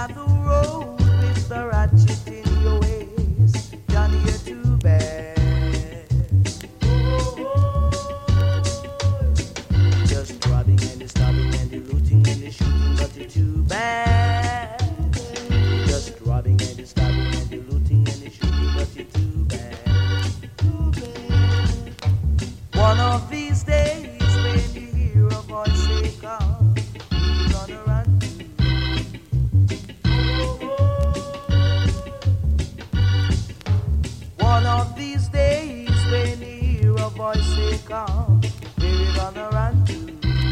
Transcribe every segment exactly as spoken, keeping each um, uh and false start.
down the road with the ratchet in your waist, Johnny, you're too bad. Just robbing and the stabbing and the looting and the shooting, but you're too bad. Just robbing and the stabbing and the looting and the shooting, but you're too bad. Too bad. One of these days when you hear a voice say come, you're gonna run to. One of these days when you hear a voice say come, where you gonna run to?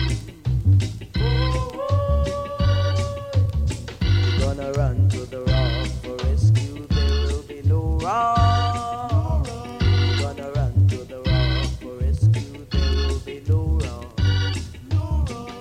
You're gonna run to the rock for rescue, there will be no rock. You're gonna run to the rock for rescue, there will be no rock. No rock.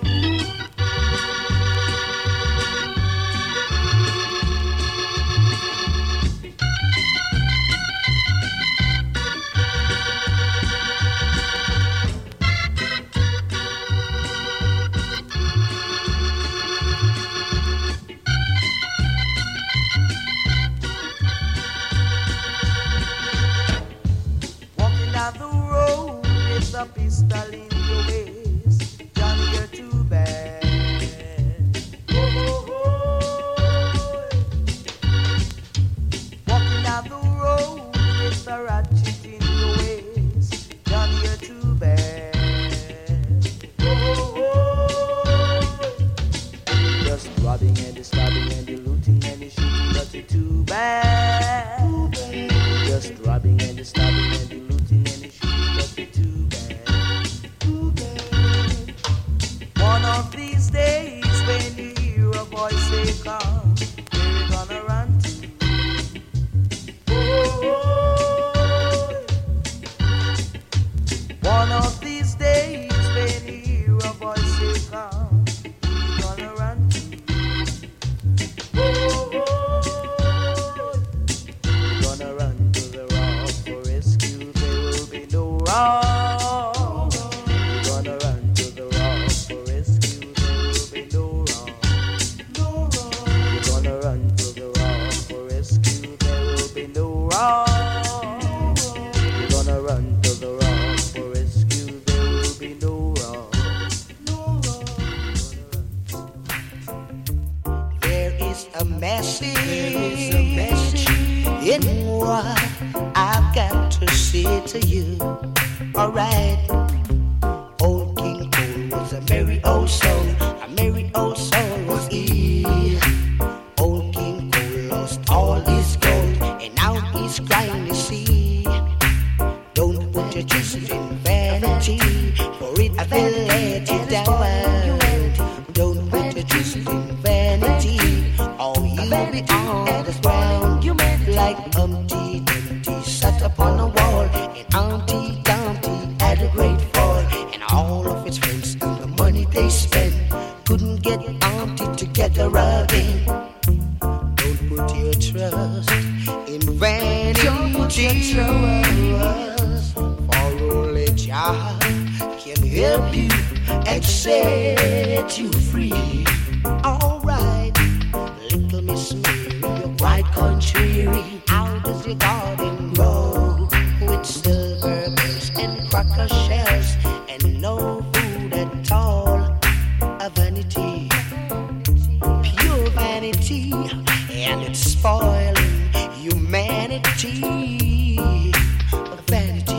Walking down the road with a pistol in your waist, Johnny, you're too bad. Walking down the road with a ratchet in your waist, Johnny, you're too bad. Just robbing and the stabbing and the looting and the shooting, but you're too bad. Just robbing and the stabbing and the looting and the shooting, but you're too bad. Too bad. One of these days when you hear a voice say come, where you gonna run to? One of these days when you hear a voice say come, where you gonna run to? You're gonna run to the rock for rescue, there will be no rock. You're gonna run to the rock for rescue, there will be no rock. No rock. You're gonna run to the rock for rescue, there will be no rock. You're gonna run to the rock for rescue, there will be no rock. No rock. There is a message, in what I've got to say to you. Alright, old King Cole was a merry old soul, a merry old soul was he. Old King Cole lost all his gold, and now he's crying to see. Don't put your trust in vanity, for it will let you down. Don't put your trust in vanity, or you'll be on the ground like Humpty Dumpty sat upon a wall, and Humpty Dumpty had a great fall, and all of his friends and the money they spent couldn't get Humpty together again. Don't put your trust in vanity, for only Jah can help you and set you free. Alright, little Miss Mary, you're quite contrary. How does your garden grow with silver bells and cracker shells and no food at all? A vanity, pure vanity, and it's spoiling humanity. A vanity.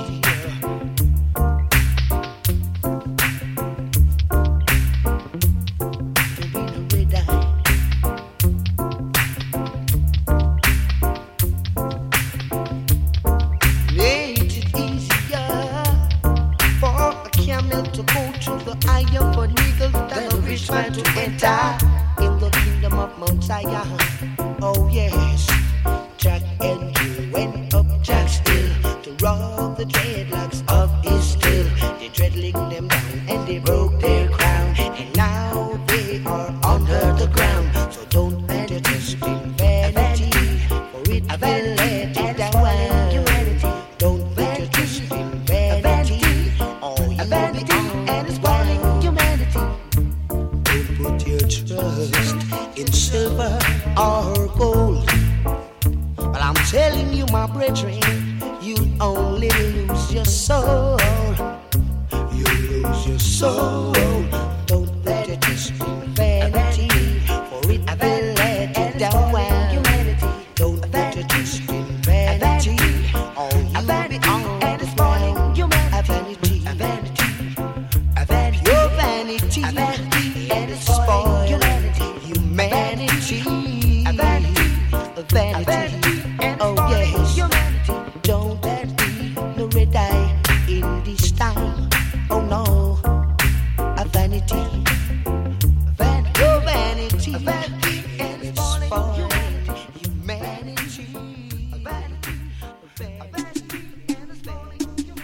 To enter in the kingdom of Mount Zion. Oh yes, Jack and Jill went up Jack's hill to rob the dreadlocks of his tail. They dreadling them down and they broke their crown, and now they are under the ground. So don't let your trust in vanity, for it will let you down. Don't let your trust in vanity, or you will be on the ground. Put your trust in silver or gold. But I'm telling you, my brethren, you'll only lose your soul. You lose your soul. Don't let it just in vanity, for it will let you down. Don't let it just in vanity, or you'll be on the ground. Vanity, vanity, vanity, your vanity, vanity, and it's spoiled humanity, vanity, oh yes. Don't let ignorant die in this time. Oh no, a vanity, vanity, your vanity, vanity, and it's spoiled humanity, vanity, vanity, and it's spoiled humanity.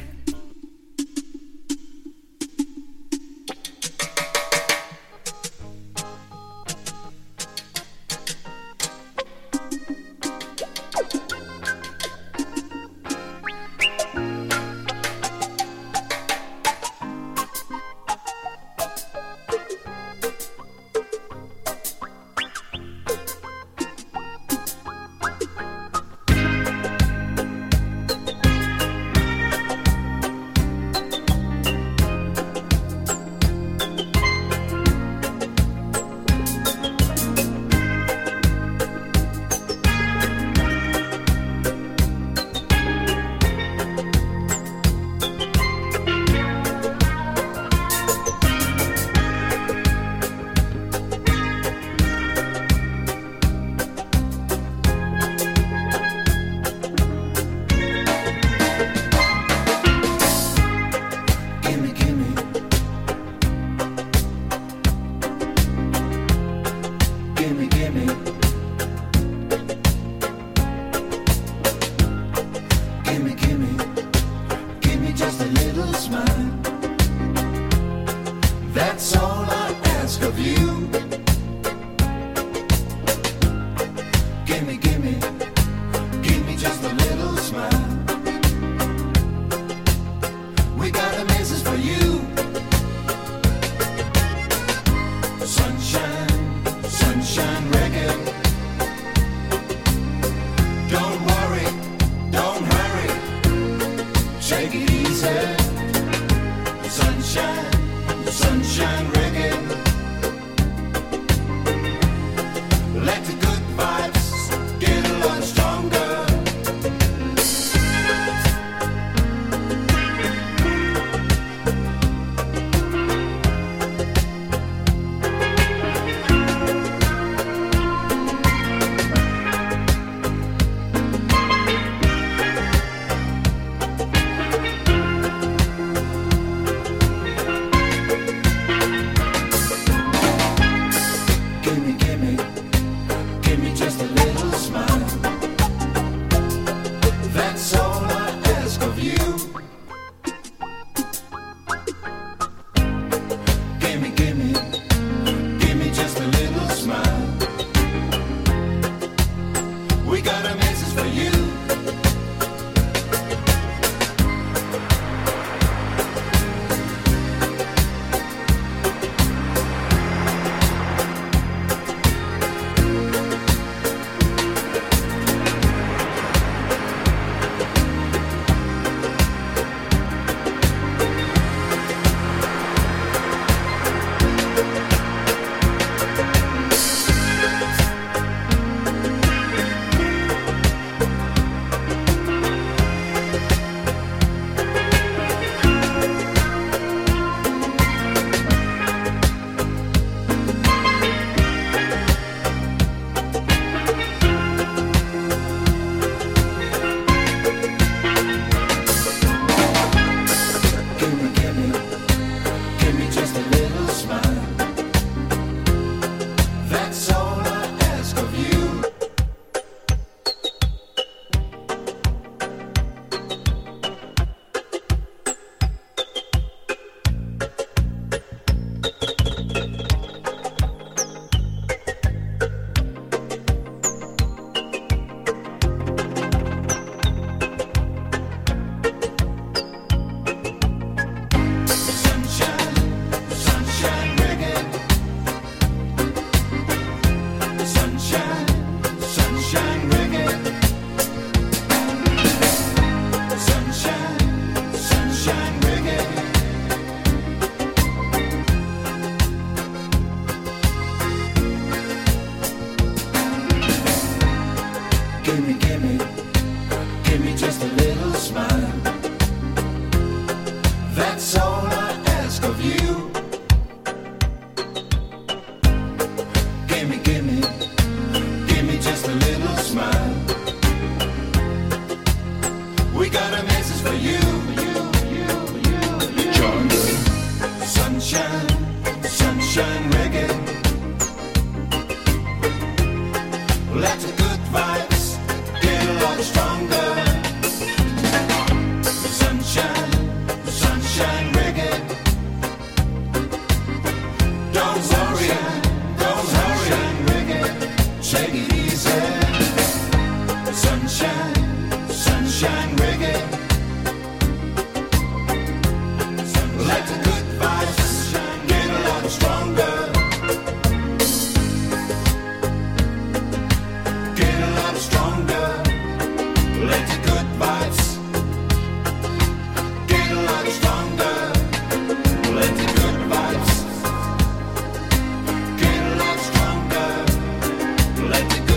Let the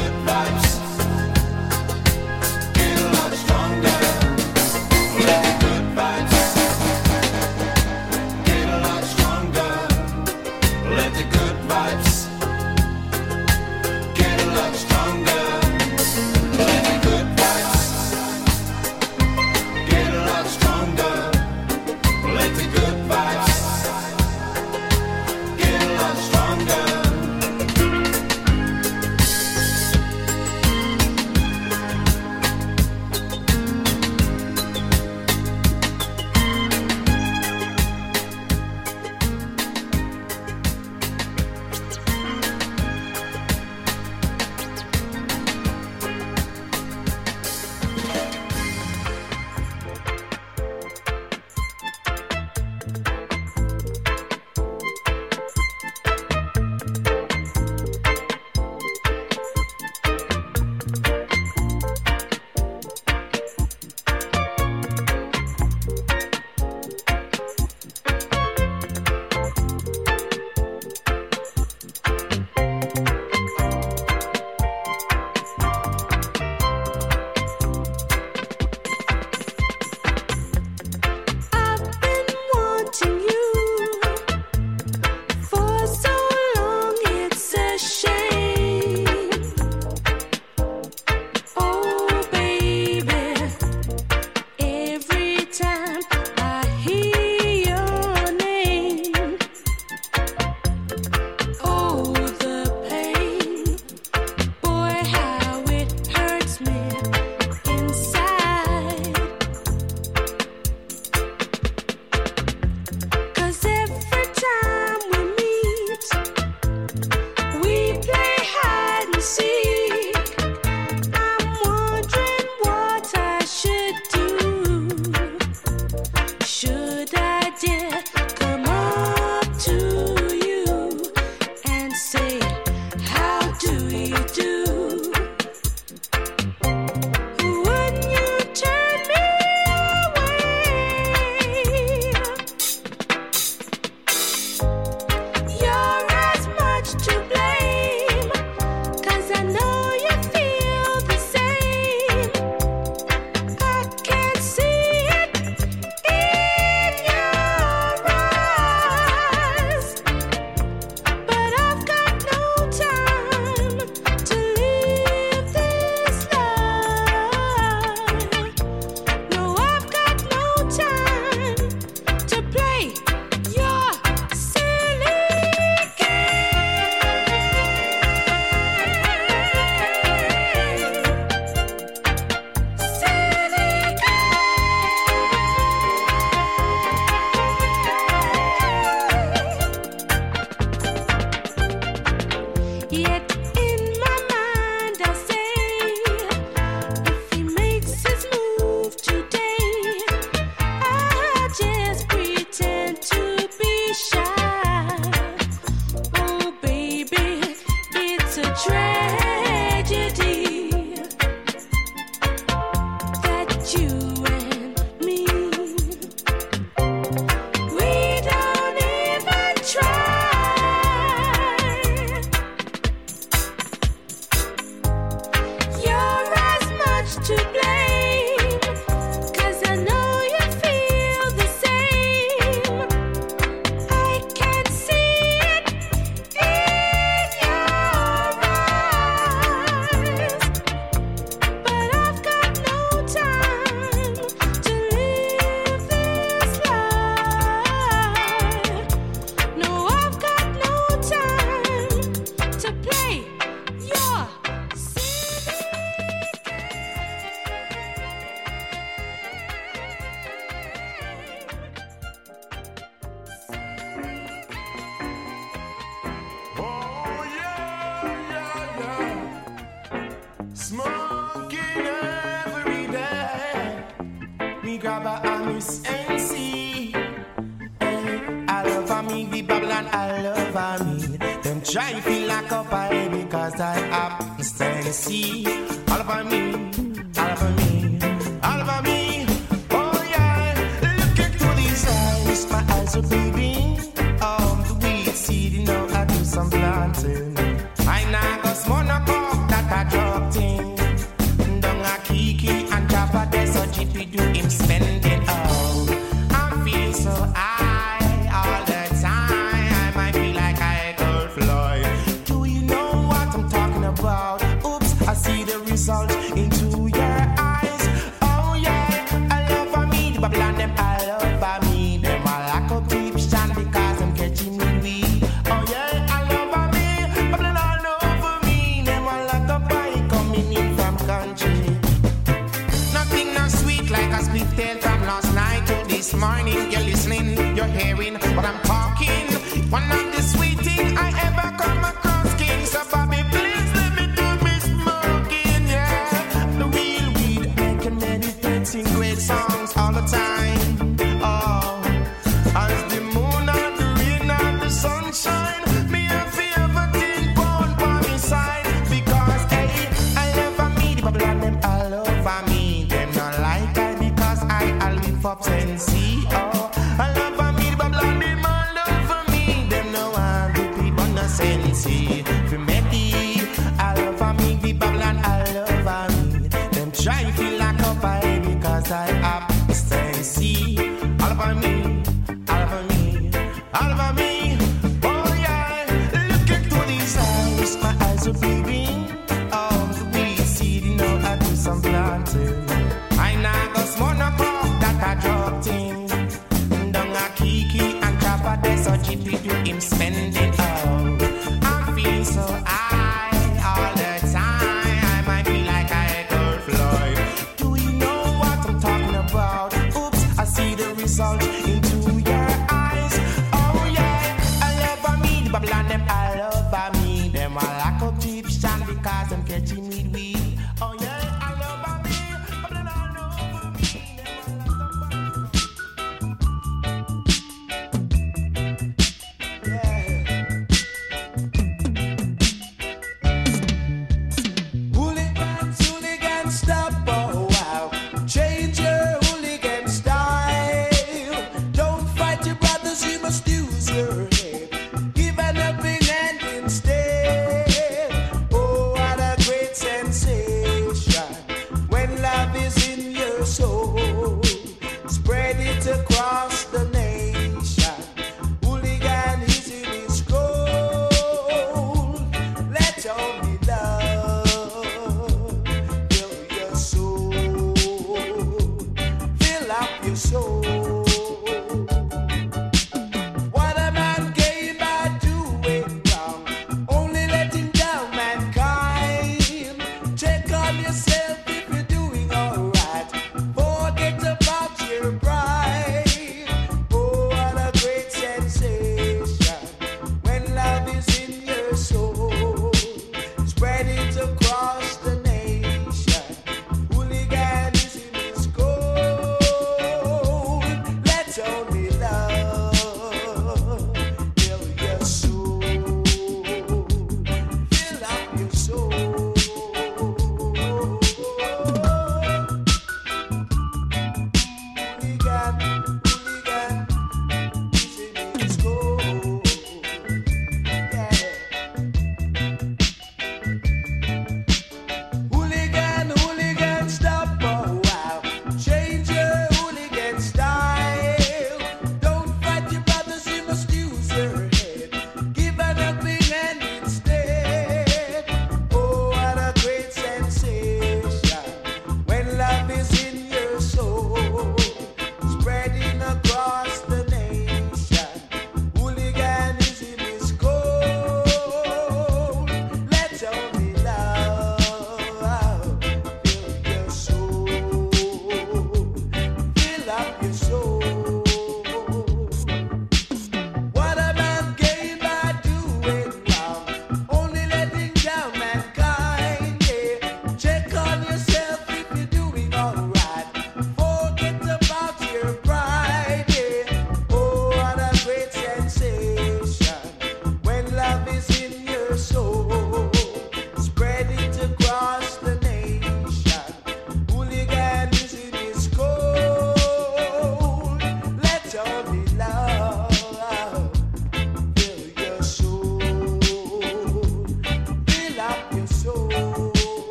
to blame, 'cause I know you feel the same. I can see it in your eyes, but I've got no time to live this life. No, I've got no time to play your silly Oh yeah, yeah, yeah. Smoking every day. Me grab a Amis and see. Hey, I love a me, the Babylon, I love a me. Them try feel like up I because I have see. All of me, all of me, all of me. Oh yeah, look into these eyes, my eyes are bathing. Um, the weed seed, you know I do some planting. I now go smoke no coke that I drop thing. Dung a kiki and chop a des so G P do him spend it all. I feel so high all the time. I might feel like I could fly. Do you know what I'm talking about? Oops, I see the result into your eyes. Oh yeah, I love for me, the Babylon them I love for me. Them I like up deep stand because I'm catching me weed. Oh yeah, I love for me, Babylon all over me. Them I like up by coming in from country. Nothing not sweet like a split tail from last night to this morning. You're listening, you're hearing what I'm talking. One of the sweet thing I ever come across, King. So Bobby, please let me do me smoking, yeah. The real weed making meditate, sing great songs all the time. Oh, as the moon and the rain and the sunshine, me a favorite born by my side because hey, I love for me, the Babylon them I love for me. Them not like I because I I live up and see. Oh, I love for me, the Babylon them I love for me. Them know I'm repeat but no sense. For me, I love for me, the Babylon I love for me. Them try feel like up I because I have sense. All for me, all for me, all for me. Oh yeah, look into these eyes, my eyes are bathing. Oh, the weed seed, you know I do some planting. I now go smoke no coke that I drop thing. Dung a kiki and chop a des so G P do him spend it all. I feel so high all the time. I might feel like I could fly. Do you know what I'm talking about? Oops, I see the result into your eyes. Oh yeah, I love for me, the Babylon them I love for me. Them I like up deep stand because I'm catching me weed. Oh yeah, I love for me, Babylon all over me. Them I like up for me. Hooligans, hooligans, stop a while. Change your hooligan style. Don't fight your brothers, you must use your head. Give an helping hand instead. Oh, what a great sensation.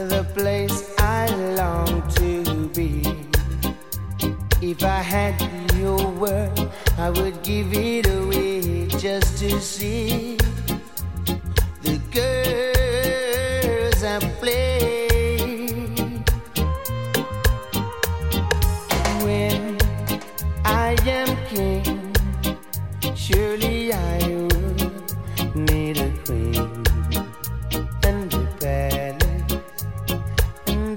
the place I long to be. If I had your word, I would give it away just to see the girls I play. When I am king, surely I would need a queen and a palace and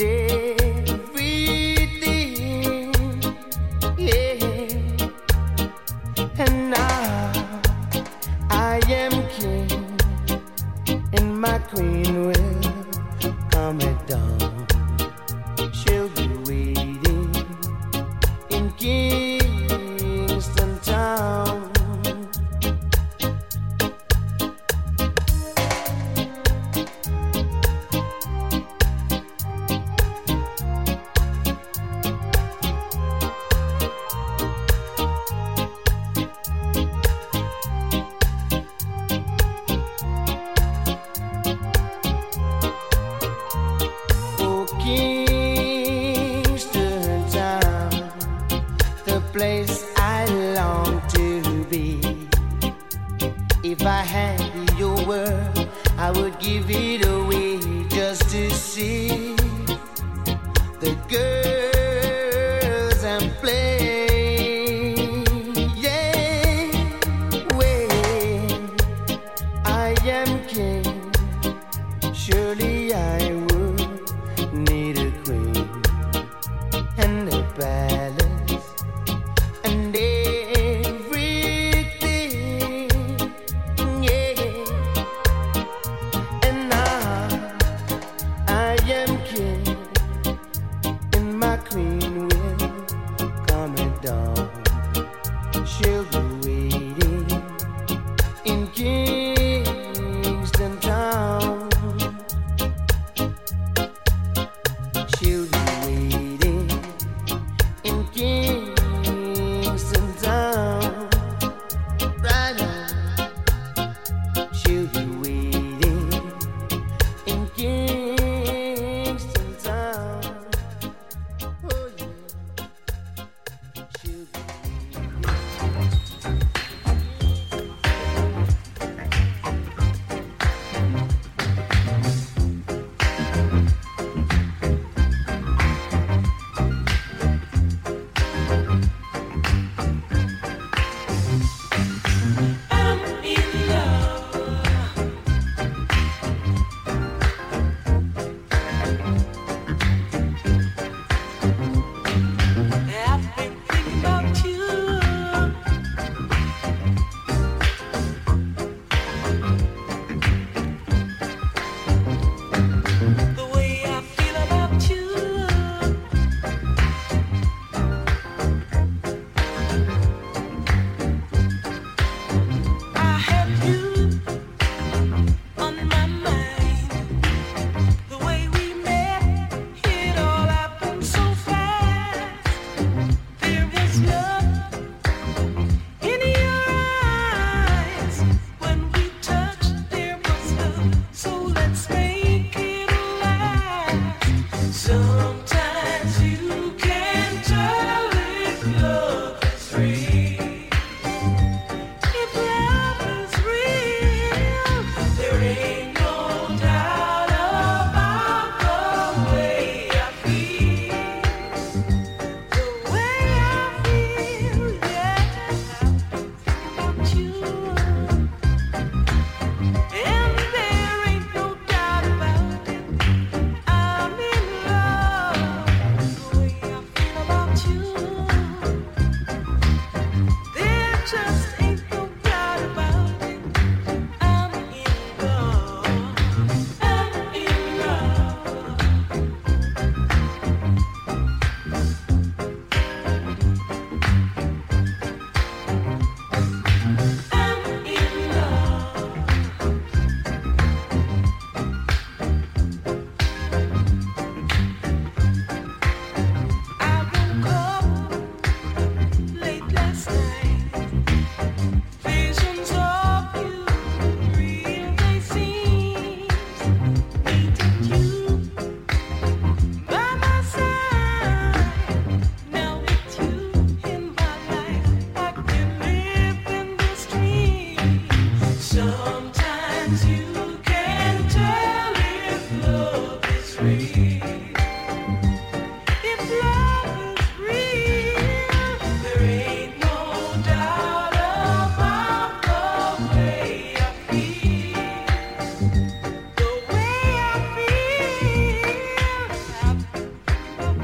everything, yeah. And now I am king, and my queen will come at dawn. She'll be waiting in Kingston Town. Oh, Kingston Town, the place I long to be. If I had your word, I would give it away just to see the girls I'm playing. Yeah, when I am king, surely I would need a queen and a palace and everything, yeah. And now I am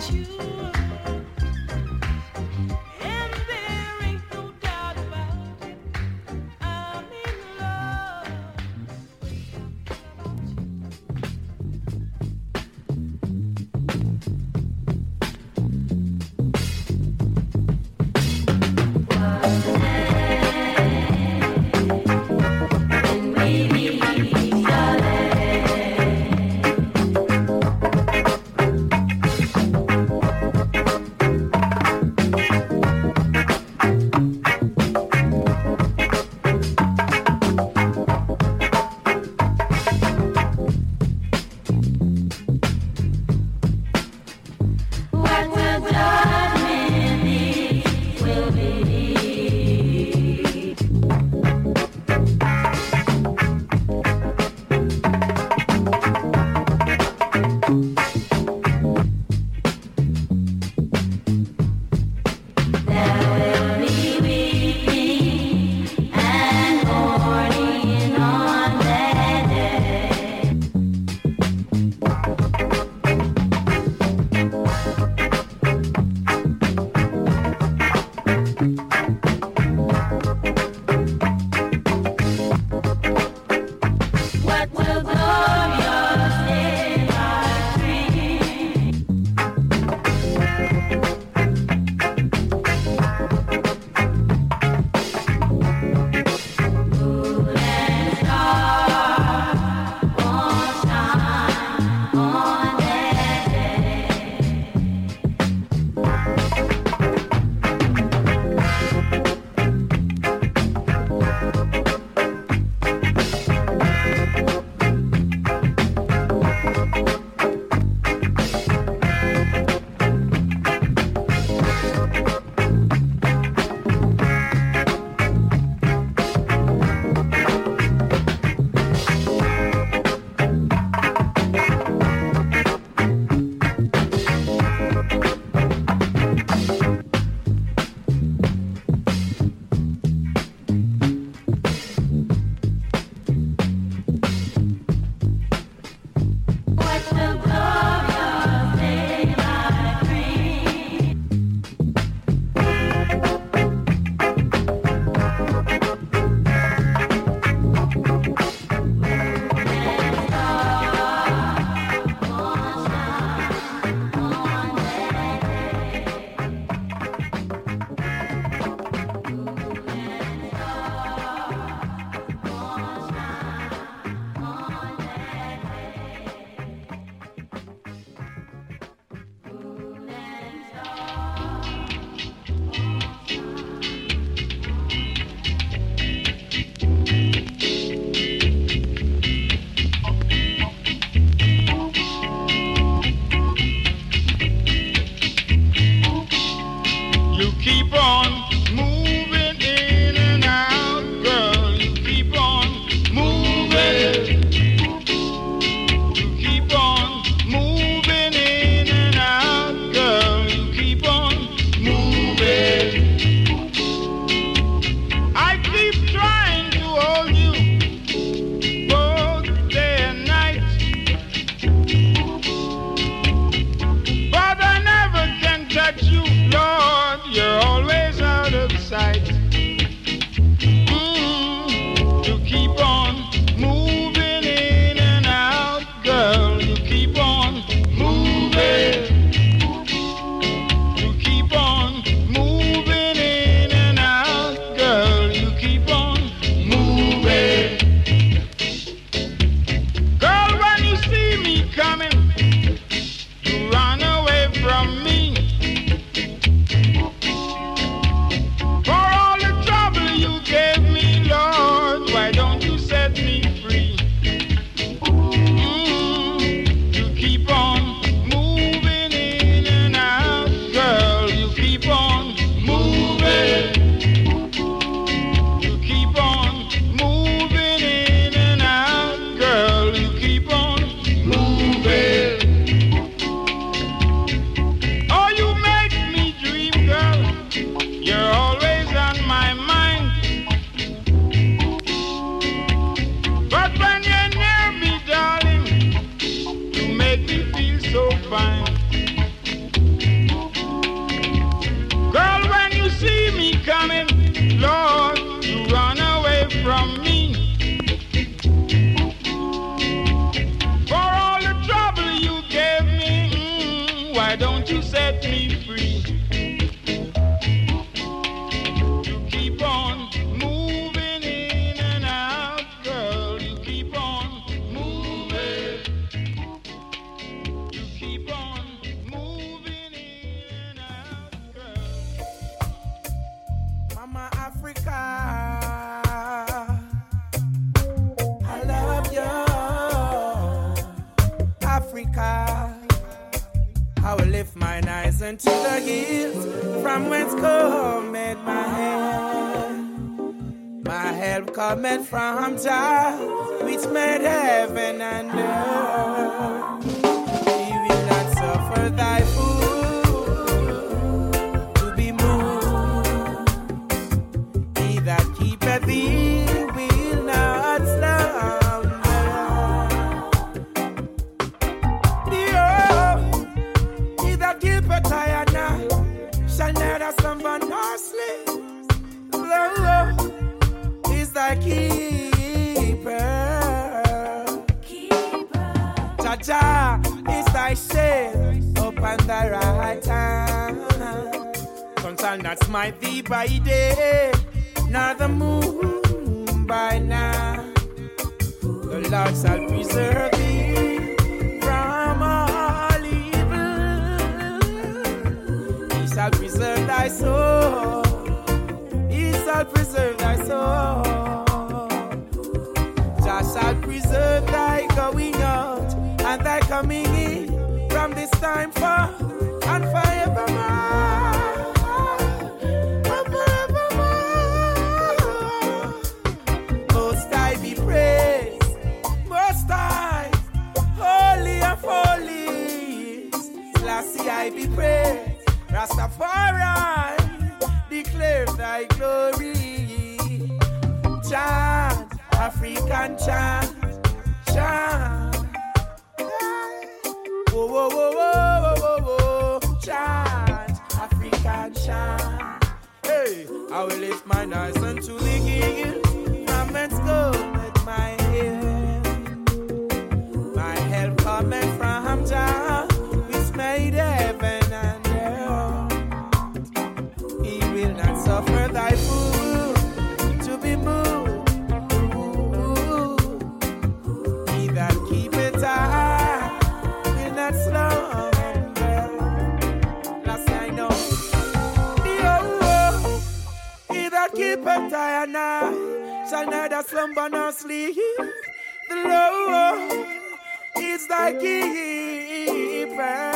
so fine. Africa. I will lift mine eyes unto the hills, from whence cometh my help. My help cometh from Jah, which made heaven and earth. He will not suffer thy foot to be moved. He that keepeth thee will not slumber. Behold, he that keepeth I and I shall neither slumber nor sleep. Lord is thy keeper. Keeper. Jah is thy shade upon thy right hand. Sun shall not smite thee by day, nor the moon by night. The Lord shall preserve thee from all evil. He shall preserve thy soul. He shall preserve thy soul. Jah shall preserve thy going out and thy coming in, from this time forth and forevermore. And forevermore. Most High be praised, Most High, holy of holies. Selassie I be praised, Rastafari, declare thy glory. Chant, African chant, chant. Whoa, whoa, whoa, whoa, whoa, whoa, chant, African chant. Hey, I will lift my eyes unto the hills, from whence cometh my help. My help cometh from Jah, which made heaven and earth. He will not suffer thy foot to be moved. He that keepeth I will not slumber. Last I know. Behold, he that keepeth I and I shall neither slumber nor sleep. The Lord is thy keeper.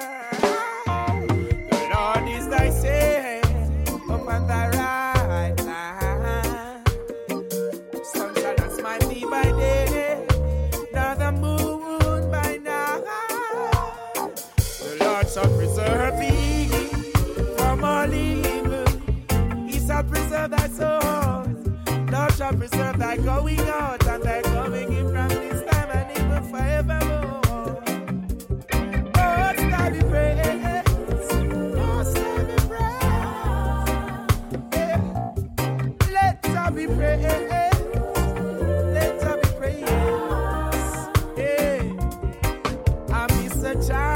The Lord is thy shade upon thy right hand. Sun shall not smite thee by day, nor the moon by night. The Lord shall preserve thee from all evil. He shall preserve thy soul. Lord shall preserve thy going out and thy coming in, from this time and even forevermore. Most High be praised, Most High be praised. Yeah. Let Jah be praised, let Jah be praised. Yeah. I miss a child.